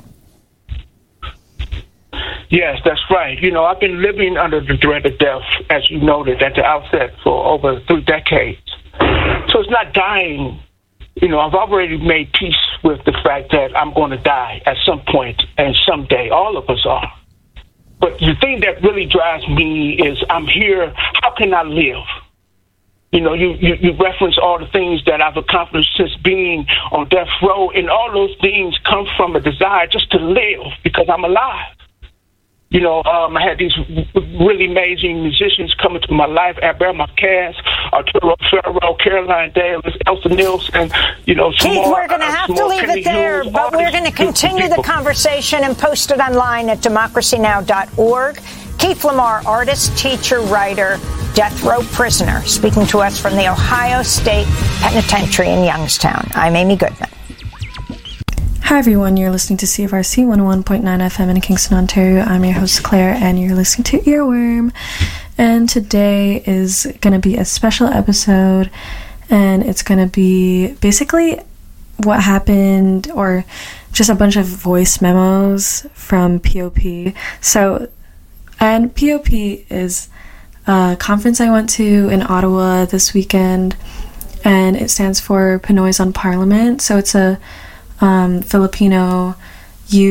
Yes, that's right. I've been living under the threat of death, as you noted at the outset, for over 3 decades. So it's not dying. I've already made peace with the fact that I'm going to die at some point and someday. All of us are. But the thing that really drives me is I'm here. How can I live? You reference all the things that I've accomplished since being on death row, and all those things come from a desire just to live because I'm alive. I had these really amazing musicians come into my life: Albert Marquez, Arturo Ferro, Caroline Davis, Elsa Nielsen. Keith, we're going to have to leave it there, but we're going to continue the conversation and post it online at democracynow.org. Keith Lamar, artist, teacher, writer, death row prisoner, speaking to us from the Ohio State Penitentiary in Youngstown. I'm Amy Goodman. Hi everyone, you're listening to CFRC 101.9 FM in Kingston, Ontario. I'm your host Claire, and you're listening to Earworm. And today is going to be a special episode, and it's going to be basically what happened, or just a bunch of voice memos from POP. So, and POP is a conference I went to in Ottawa this weekend, and it stands for Pinoys on Parliament. So it's a Filipino